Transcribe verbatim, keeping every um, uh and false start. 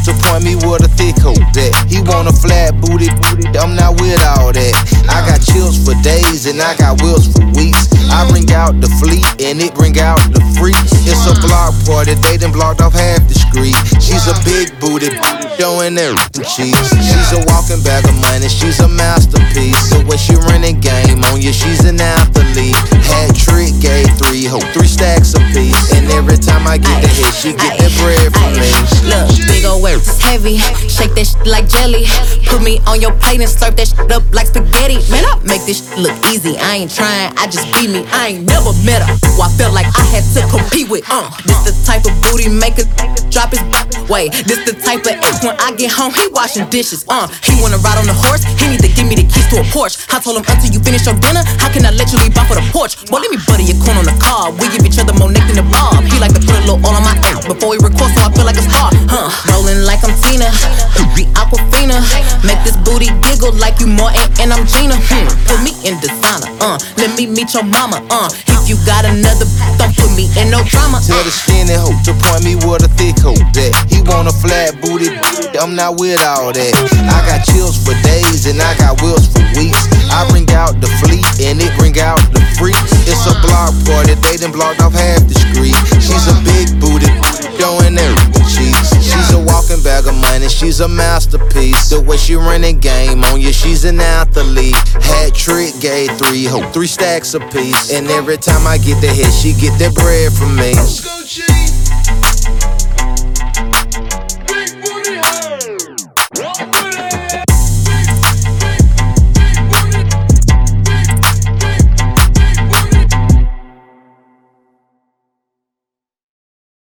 to point me with a thick hoe that he want a flat booty, I'm not with all that. I got chills for days and I got wheels for weeks. I bring out the fleet and it bring out the freaks. It's a block party, they done blocked off half the street. She's a big booty, doing everything cheese. She's a walking bag of money, she's a masterpiece. So when she running game on you, she's an athlete. Hat trick, gave three ho, three stacks apiece. And every time I get the hit, she get that bread from me. Look, big ol' weight, heavy, shake that shit like jelly. Put me on your plate and slurp that shit up like spaghetti. Man, I make this shit look easy. I ain't trying, I just be me. I ain't never met her who I felt like I had to compete with. Uh, this the type of booty maker drop his way. This the type of F when I get home, he washing dishes. Uh, he wanna ride on the horse, he need to give me the keys to a Porsche. I told him until you finish your dinner, how can I let you leave off for the porch? Boy, let me butter your corn on the car. We give each other more neck than the bob. He like to put a little oil on my ass before we record, so I feel like a star. Huh? Rolling like I'm Tina, be Aquafina. Make this booty giggle like you Martin and I'm Gina. Hmm. Put me in designer. Uh, let me meet your mama. Uh, if you got another, don't put me in no drama. Tell the skinny hoe to point me with a thick hoe that he want a flat booty, I'm not with all that. I got chills for days and I got wheels for weeks. I bring out the fleet and it bring out the freaks. It's a block party, they done blocked off half the street. She's a big booty, doing everything cheese. She's a walking bag of money, she's a masterpiece. The way she running game on you, she's an athlete. Hat trick, gave three ho, three stacks apiece. And every time I get the hit, she get that bread from me.